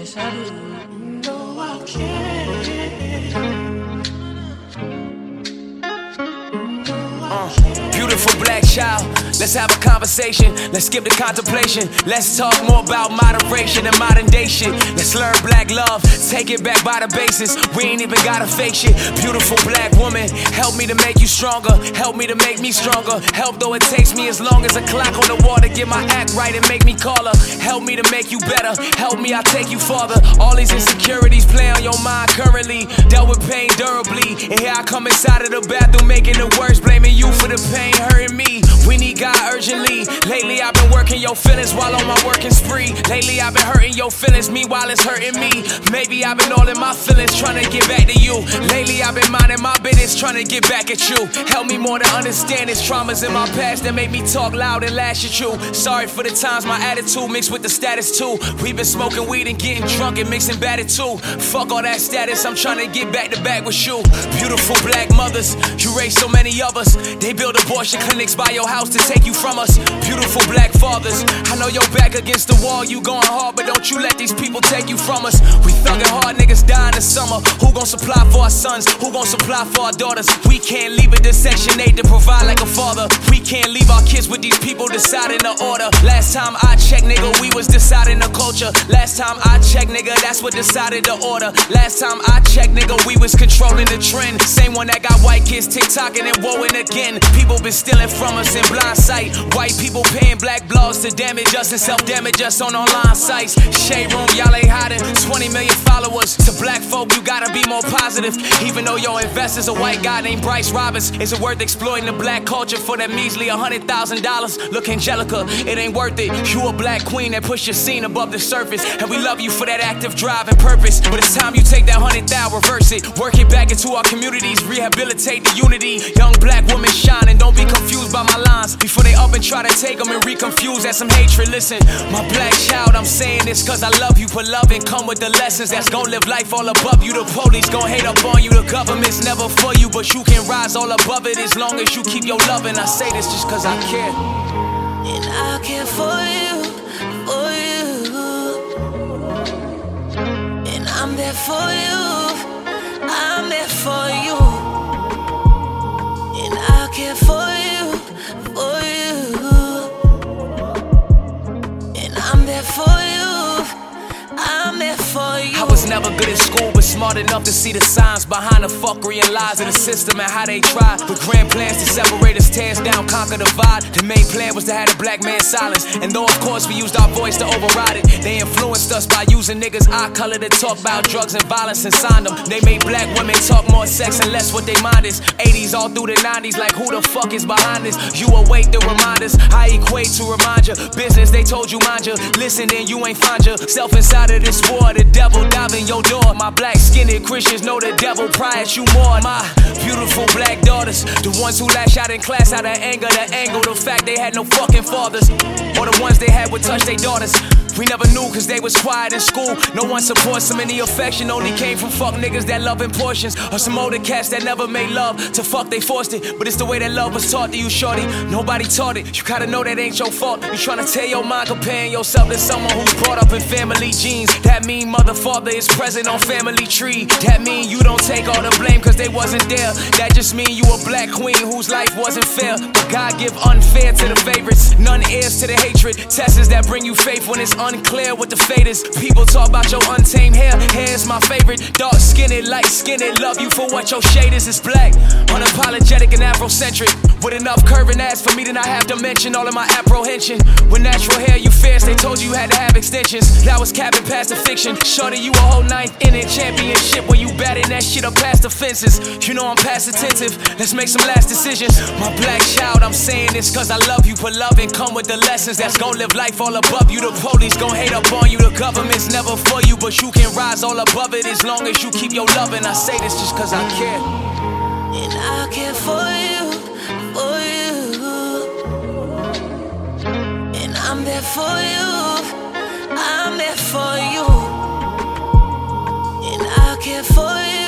Yes, I do. No, I can't. Beautiful black child, let's have a conversation. Let's skip the contemplation. Let's talk more about moderation and modern day shit. Let's learn black love, take it back by the basis. We ain't even gotta fake shit. Beautiful black woman, help me to make you stronger. Help me to make me stronger. Help though it takes me as long as a clock on the wall to get my act right and make me call her. Help me to make you better. Help me, I'll take you farther. All these insecurities play on your mind currently. Dealt with pain durably, and here I come inside of the bathroom making it worse, blaming you for the pain hurting me. We need God urgently. Lately I've been working your feelings while on my working spree. Lately I've been hurting your feelings, meanwhile it's hurting me. Maybe I've been all in my feelings trying to get back to you. Lately I've been minding my business trying to get back at you. Help me more to understand these traumas in my past that make me talk loud and lash at you. Sorry for the times my attitude mixed with the status too. We've been smoking weed and getting drunk and mixing batter too. Fuck all that status, I'm trying to get back to back with you. Beautiful black mothers, you raised so many of us. They build abortion clinics by your house to take you from us. Beautiful black fathers, I know you're back against the wall, you going hard, but don't you let these people take you from us. We thuggin' hard, niggas die in the summer. Who gon' supply for our sons? Who gon' supply for our daughters? We can't leave it to Section 8 to provide like a father. We can't leave our kids with these people deciding the order. Last time I checked, nigga, we was deciding the culture. Last time I checked, nigga, that's what decided the order. Last time I checked, nigga, we was controlling the trend. Same one that got white kids TikToking and woeing again. People been stealing from us in blind sight. White people paying black blogs to damage us and self-damage us on online sites. Shade room, y'all ain't hiding. 20 million followers. To black folk, you gotta be more positive. Even though your investor's a white guy named Bryce Roberts. Is it worth exploiting the black culture for that measly $100,000? Look, Angelica, it ain't worth it. You a black queen that push your scene above the surface. And we love you for that active drive and purpose. But it's time you take that 100,000, reverse it. Work it back into our communities. Rehabilitate the unity. Young black women shine and don't be confused by my lines before they up and try to take them and reconfuse that some hatred. Listen, my black child, I'm saying this cause I love you, but loving come with the lessons that's gon' live life all above you. The police gon' hate up on you, the government's never for you, but you can rise all above it as long as you keep your loving. I say this just cause I care. And I care for you, for you. And I'm there for you, I'm there for you. And I care for you, for you. And I'm there for you, I'm there for you. I was never good at school, but smart enough to see the signs behind the fuckery and lies of the system and how they try. With grand plans to separate us, tear us down, conquer the divide. The main plan was to have the black man silenced. And though of course we used our voice to override it, they influenced us by using niggas' eye color to talk about drugs and violence and signed them. They made black women talk more sex and less what they mind is. 80s all through the 90s, like who the fuck is behind this? You awake to remind us, I equate to remind you. Business they told you mind you, listen then you ain't find yourself inside of this war. The devil dive in your door. My black skinned Christians know the devil pry at you more. My beautiful black daughters, the ones who lash out in class out of anger, the angle, the fact they had no fucking fathers, or the ones they had would touch their daughters. We never knew cause they was quiet in school. No one supports them and the affection only came from fuck niggas that love in portions, or some older cats that never made love to fuck they forced it. But it's the way that love was taught to you, shorty. Nobody taught it, you gotta know that ain't your fault. You tryna tear your mind comparing yourself to someone who's brought up in family genes. That mean mother father is present on family tree. That mean you don't take all the blame cause they wasn't there. That just mean you a black queen whose life wasn't fair. But God give unfair to the favorites, none heirs to the hatred. Tests that bring you faith when it's unclear what the fate is. People talk about your untamed hair. Hair's my favorite. Dark skinned, light skinned. Love you for what your shade is. It's black, unapologetic and Afrocentric. With enough curve and ass for me to not have to mention all of my apprehension. With natural hair you fierce, they told you had to have extensions. That was capping past the fiction. Shorty, you a whole ninth inning championship when you batting that shit up past the fences. You know I'm past attentive. Let's make some last decisions. My black child, I'm saying this cause I love you, but loving come with the lessons that's gon' live life all above you. The police gon' hate up on you, the government's never for you, but you can rise all above it as long as you keep your loving. I say this just cause I care. And I care for you, for you. And I'm there for you, I'm there for you. And I care for you.